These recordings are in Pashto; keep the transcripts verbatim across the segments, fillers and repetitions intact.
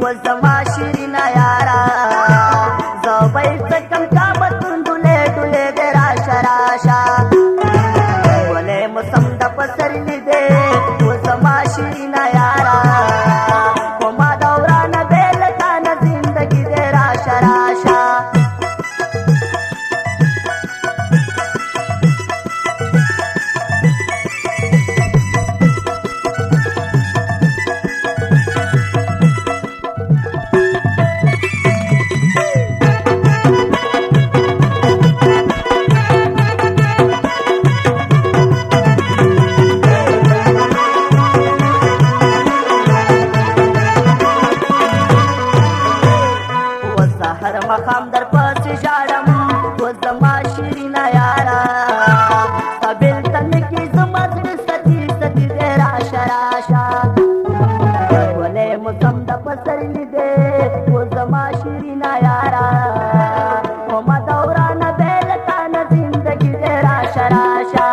وزما شیرینا یارا زبای سکم کا بتون دله دله دې راشه راشه ولې مسم د پسرلی دې وزما شیرینا یارا کومه دوران بیل تا نه زندگی دې راشه راشه هر مقام در پاس ژاړم و زما شیرینا یارا قبل تن کی زما زړه ستی ستی دې راشه راشه ولې مسم د پسرلی دې و زما شیرینا یارا کومه دوران بیل تا نه زندگی دې راشه راشه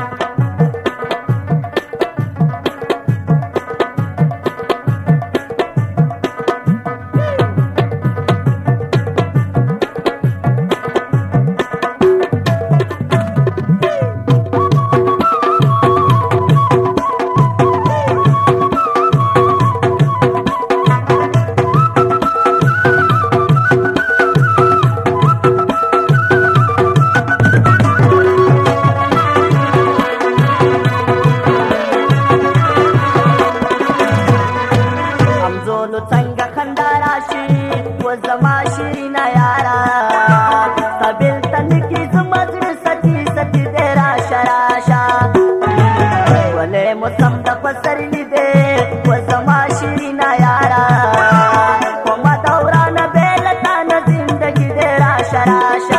څنګه خندا راشي و زما شیرینا یارا قبل تن کی زما زړه ستی ستی دې راشه راشه ولې موسم د پسرلی دې و زما شیرینا یارا کومه دوران بیل تا نه زندگی دې راشه راشه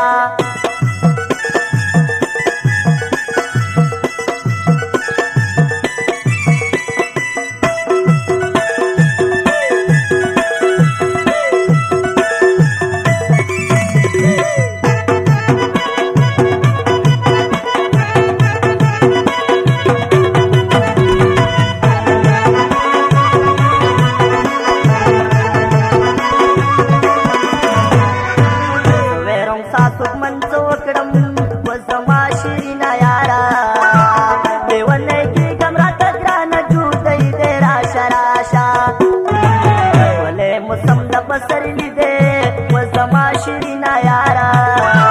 مسم د پسرلی دې و زما شیرینا یارا